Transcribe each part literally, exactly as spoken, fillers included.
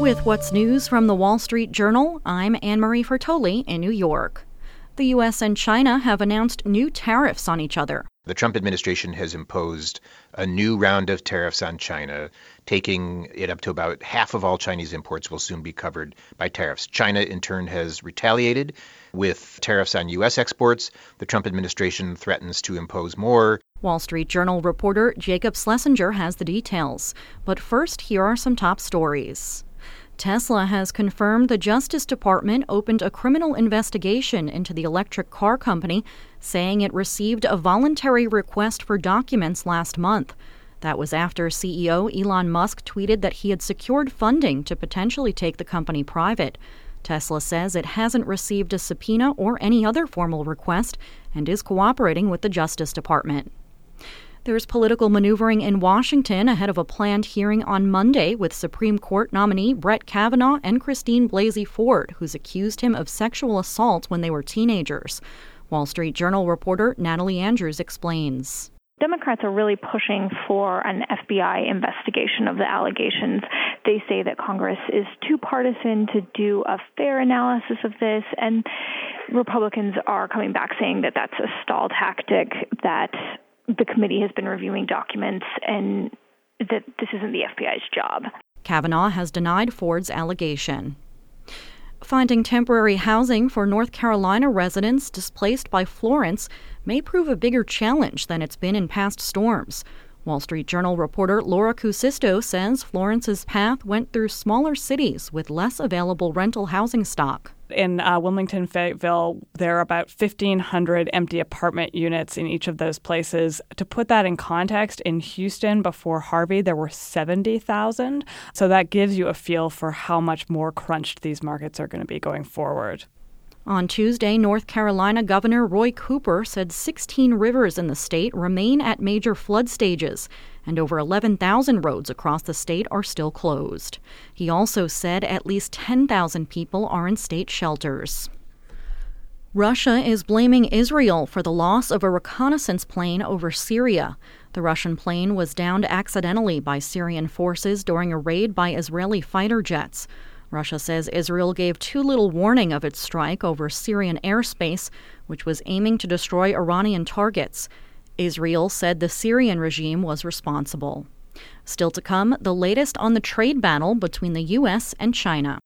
With what's news from the Wall Street Journal, I'm Anne-Marie Fertoli in New York. The U S and China have announced new tariffs on each other. The Trump administration has imposed a new round of tariffs on China, taking it up to about half of all Chinese imports will soon be covered by tariffs. China, in turn, has retaliated with tariffs on U S exports. The Trump administration threatens to impose more. Wall Street Journal reporter Jacob Schlesinger has the details. But first, here are some top stories. Tesla has confirmed the Justice Department opened a criminal investigation into the electric car company, saying it received a voluntary request for documents last month. That was after C E O Elon Musk tweeted that he had secured funding to potentially take the company private. Tesla says it hasn't received a subpoena or any other formal request and is cooperating with the Justice Department. There's political maneuvering in Washington ahead of a planned hearing on Monday with Supreme Court nominee Brett Kavanaugh and Christine Blasey Ford, who's accused him of sexual assault when they were teenagers. Wall Street Journal reporter Natalie Andrews explains. Democrats are really pushing for an F B I investigation of the allegations. They say that Congress is too partisan to do a fair analysis of this, and Republicans are coming back saying that that's a stall tactic, that the committee has been reviewing documents and that this isn't the F B I's job. Kavanaugh has denied Ford's allegation. Finding temporary housing for North Carolina residents displaced by Florence may prove a bigger challenge than it's been in past storms. Wall Street Journal reporter Laura Cusisto says Florence's path went through smaller cities with less available rental housing stock. In uh, Wilmington, Fayetteville, there are about fifteen hundred empty apartment units in each of those places. To put that in context, in Houston before Harvey, there were seventy thousand. So that gives you a feel for how much more crunched these markets are going to be going forward. On Tuesday, North Carolina Governor Roy Cooper said sixteen rivers in the state remain at major flood stages, and over eleven thousand roads across the state are still closed. He also said at least ten thousand people are in state shelters. Russia is blaming Israel for the loss of a reconnaissance plane over Syria. The Russian plane was downed accidentally by Syrian forces during a raid by Israeli fighter jets. Russia says Israel gave too little warning of its strike over Syrian airspace, which was aiming to destroy Iranian targets. Israel said the Syrian regime was responsible. Still to come, the latest on the trade battle between the U S and China.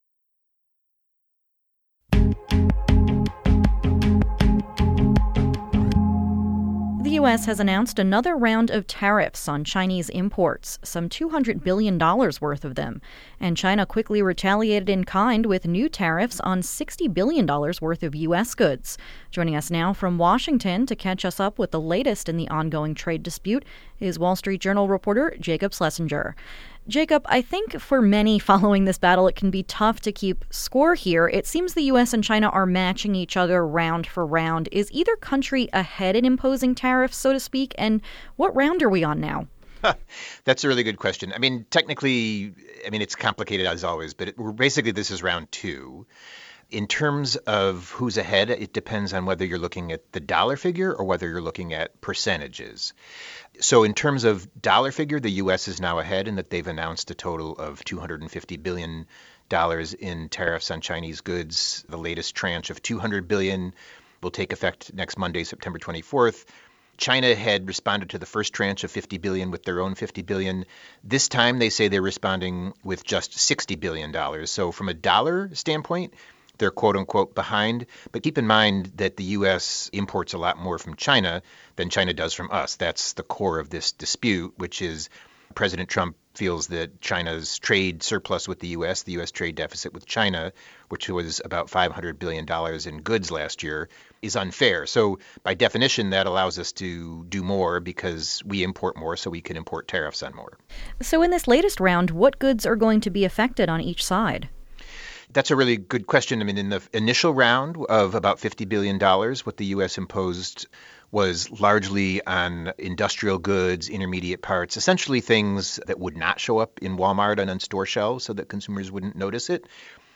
The U S has announced another round of tariffs on Chinese imports, some two hundred billion dollars worth of them. And China quickly retaliated in kind with new tariffs on sixty billion dollars worth of U S goods. Joining us now from Washington to catch us up with the latest in the ongoing trade dispute is Wall Street Journal reporter Jacob Schlesinger. Jacob, I think for many following this battle, it can be tough to keep score here. It seems the U S and China are matching each other round for round. Is either country ahead in imposing tariffs, so to speak? And what round are we on now? That's a really good question. I mean, technically, I mean, it's complicated as always, but it, we're basically this is round two. In terms of who's ahead, it depends on whether you're looking at the dollar figure or whether you're looking at percentages. So in terms of dollar figure, the U S is now ahead in that they've announced a total of two hundred fifty billion dollars in tariffs on Chinese goods. The latest tranche of two hundred billion dollars will take effect next Monday, September twenty-fourth. China had responded to the first tranche of fifty billion dollars with their own fifty billion dollars. This time they say they're responding with just sixty billion dollars. So from a dollar standpoint, they're quote-unquote behind. But keep in mind that the U S imports a lot more from China than China does from us. That's the core of this dispute, which is President Trump feels that China's trade surplus with the U S, the U S trade deficit with China, which was about five hundred billion dollars in goods last year, is unfair. So by definition, that allows us to do more because we import more, so we can import tariffs on more. So in this latest round, what goods are going to be affected on each side? That's a really good question. I mean, in the initial round of about fifty billion dollars, what the U S imposed was largely on industrial goods, intermediate parts, essentially things that would not show up in Walmart and on store shelves so that consumers wouldn't notice it.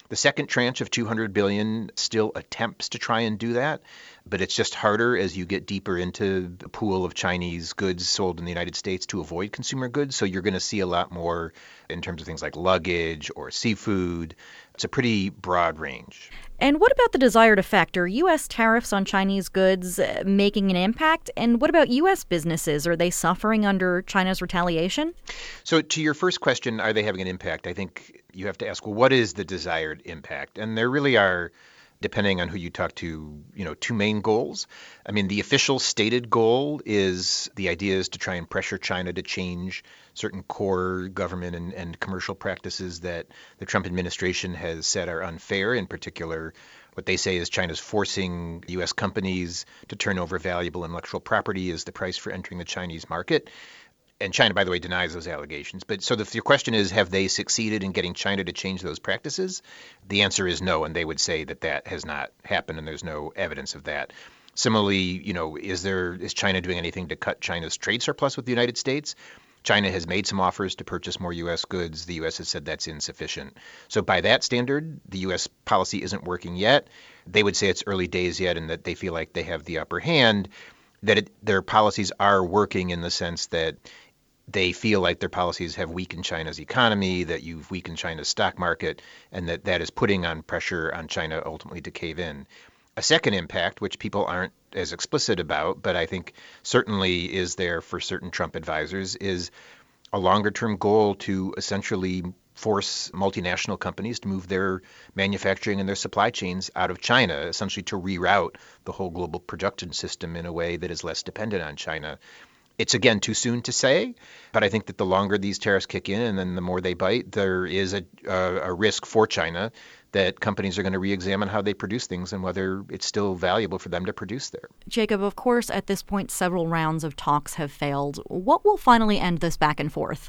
The second tranche of two hundred billion dollars still attempts to try and do that, but it's just harder as you get deeper into the pool of Chinese goods sold in the United States to avoid consumer goods. So you're going to see a lot more in terms of things like luggage or seafood. It's a pretty broad range. And what about the desired effect? Are U S tariffs on Chinese goods uh, making an impact? And what about U S businesses? Are they suffering under China's retaliation? So to your first question, are they having an impact? I think you have to ask, well, what is the desired impact? And there really are, depending on who you talk to, you know, two main goals. I mean, the official stated goal is the idea is to try and pressure China to change certain core government and, and commercial practices that the Trump administration has said are unfair. In particular, what they say is China's forcing U S companies to turn over valuable intellectual property as the price for entering the Chinese market. And China, by the way, denies those allegations. But so if your question is, have they succeeded in getting China to change those practices? The answer is no, and they would say that that has not happened, and there's no evidence of that. Similarly, you know, is there is China doing anything to cut China's trade surplus with the United States? China has made some offers to purchase more U S goods. The U S has said that's insufficient. So by that standard, the U S policy isn't working yet. They would say it's early days yet, and that they feel like they have the upper hand, that it, their policies are working in the sense that they feel like their policies have weakened China's economy, that you've weakened China's stock market, and that that is putting on pressure on China ultimately to cave in. A second impact, which people aren't as explicit about, but I think certainly is there for certain Trump advisors, is a longer-term goal to essentially force multinational companies to move their manufacturing and their supply chains out of China, essentially to reroute the whole global production system in a way that is less dependent on China. It's, again, too soon to say, but I think that the longer these tariffs kick in and then the more they bite, there is a, a, a risk for China that companies are going to re-examine how they produce things and whether it's still valuable for them to produce there. Jacob, of course, at this point, several rounds of talks have failed. What will finally end this back and forth?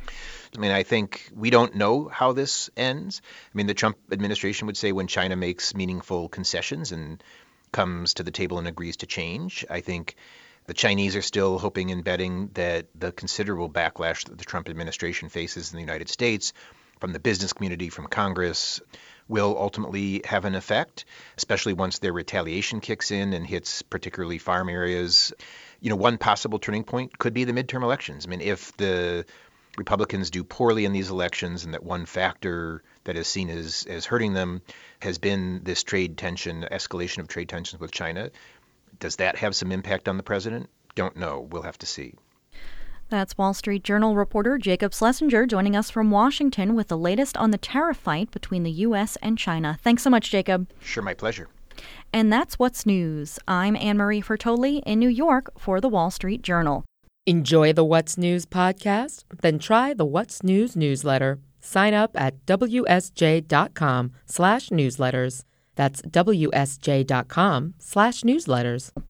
I mean, I think we don't know how this ends. I mean, the Trump administration would say when China makes meaningful concessions and comes to the table and agrees to change. I think the Chinese are still hoping and betting that the considerable backlash that the Trump administration faces in the United States from the business community, from Congress, will ultimately have an effect, especially once their retaliation kicks in and hits particularly farm areas. You know, one possible turning point could be the midterm elections. I mean, if the Republicans do poorly in these elections and that one factor that is seen as, as hurting them has been this trade tension, escalation of trade tensions with China, does that have some impact on the president? Don't know. We'll have to see. That's Wall Street Journal reporter Jacob Schlesinger joining us from Washington with the latest on the tariff fight between the U S and China. Thanks so much, Jacob. Sure, my pleasure. And that's What's News. I'm Anne-Marie Fertoli in New York for the Wall Street Journal. Enjoy the What's News podcast? Then try the What's News newsletter. Sign up at W S J dot com slash newsletters. That's W S J dot com slash newsletters.